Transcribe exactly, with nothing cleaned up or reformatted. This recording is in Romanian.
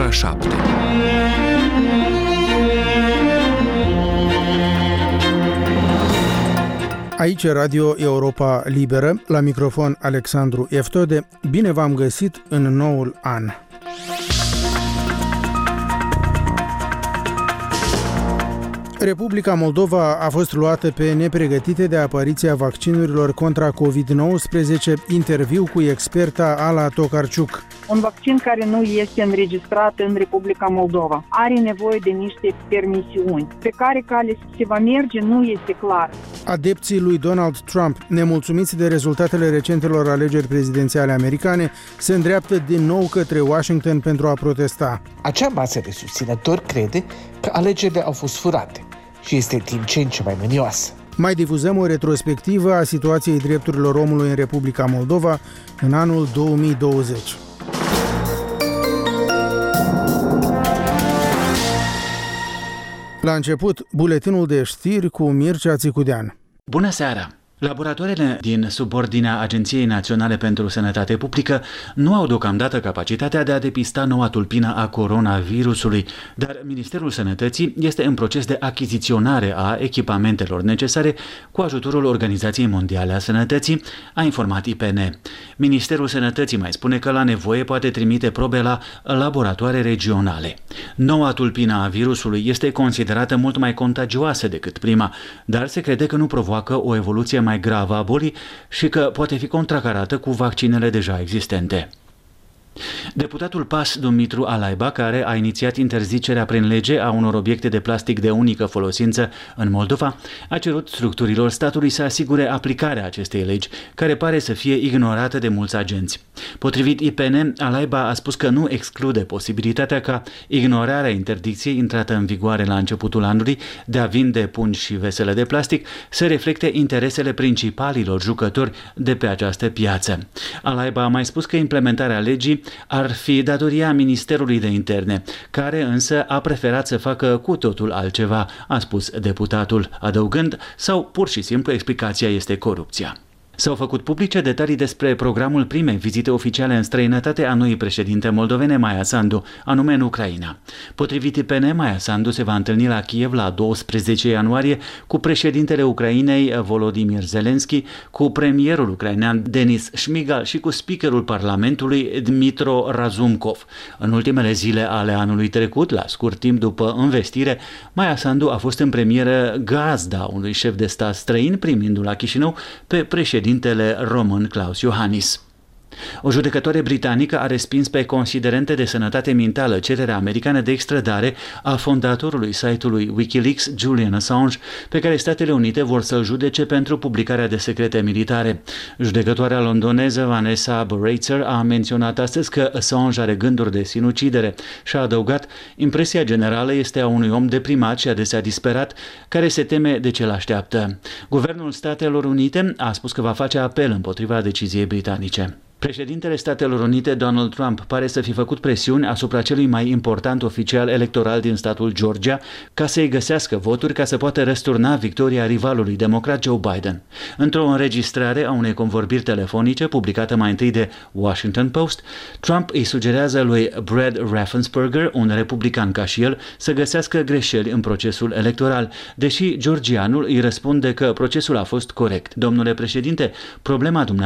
ora șapte. Aici Radio Europa Liberă, la microfon Alexandru Eftode. Bine v-am găsit în noul an. Republica Moldova a fost luată pe nepregătite de apariția vaccinurilor contra covid nouăsprezece, interviu cu experta Ala Tokarczuk. Un vaccin care nu este înregistrat în Republica Moldova are nevoie de niște permisiuni. Pe care cale se va merge nu este clar. Adepții lui Donald Trump, nemulțumiți de rezultatele recentelor alegeri prezidențiale americane, se îndreaptă din nou către Washington pentru a protesta. Acea masă de susținători crede că alegerile au fost furate și este din ce în ce mai mânioasă. Mai difuzăm o retrospectivă a situației drepturilor omului în Republica Moldova în anul două mii douăzeci. La început, buletinul de știri cu Mircea Țicudean. Bună seara! Laboratoarele din subordinea Agenției Naționale pentru Sănătate Publică nu au deocamdată capacitatea de a depista noua tulpină a coronavirusului, dar Ministerul Sănătății este în proces de achiziționare a echipamentelor necesare cu ajutorul Organizației Mondiale a Sănătății, a informat I P N. Ministerul Sănătății mai spune că la nevoie poate trimite probe la laboratoare regionale. Noua tulpină a virusului este considerată mult mai contagioasă decât prima, dar se crede că nu provoacă o evoluție mai gravă a bolii și că poate fi contracarată cu vaccinele deja existente. Deputatul P A S Dumitru Alaiba, care a inițiat interzicerea prin lege a unor obiecte de plastic de unică folosință în Moldova, a cerut structurilor statului să asigure aplicarea acestei legi, care pare să fie ignorată de mulți agenți. Potrivit I P N, Alaiba a spus că nu exclude posibilitatea ca ignorarea interdicției intrată în vigoare la începutul anului de a vinde pungi și vesele de plastic să reflecte interesele principalilor jucători de pe această piață. Alaiba a mai spus că implementarea legii ar fi datoria Ministerului de Interne, care însă a preferat să facă cu totul altceva, a spus deputatul, adăugând, sau pur și simplu explicația este corupția. S-au făcut publice detalii despre programul primei vizite oficiale în străinătate a noii președinte moldovene, Maia Sandu, anume în Ucraina. Potrivit I P N, Maia Sandu se va întâlni la Kiev la doisprezece ianuarie cu președintele Ucrainei, Volodymyr Zelensky, cu premierul ucrainean Denis Shmyhal și cu speakerul Parlamentului, Dmytro Razumkov. În ultimele zile ale anului trecut, la scurt timp după învestire, Maia Sandu a fost în premieră gazda unui șef de stat străin, primindu la Chișinău pe președintele român Klaus Iohannis. O judecătoare britanică a respins pe considerente de sănătate mentală cererea americană de extradare a fondatorului site-ului Wikileaks, Julian Assange, pe care Statele Unite vor să-l judece pentru publicarea de secrete militare. Judecătoarea londoneză Vanessa Baraitser a menționat astăzi că Assange are gânduri de sinucidere și a adăugat: impresia generală este a unui om deprimat și adesea disperat, care se teme de ce l-așteaptă. Guvernul Statelor Unite a spus că va face apel împotriva deciziei britanice. Președintele Statelor Unite, Donald Trump, pare să fi făcut presiuni asupra celui mai important oficial electoral din statul Georgia ca să-i găsească voturi ca să poată răsturna victoria rivalului democrat Joe Biden. Într-o înregistrare a unei convorbiri telefonice publicată mai întâi de Washington Post, Trump îi sugerează lui Brad Raffensperger, un republican ca și el, să găsească greșeli în procesul electoral, deși georgianul îi răspunde că procesul a fost corect. Domnule președinte, problema dumneavoastră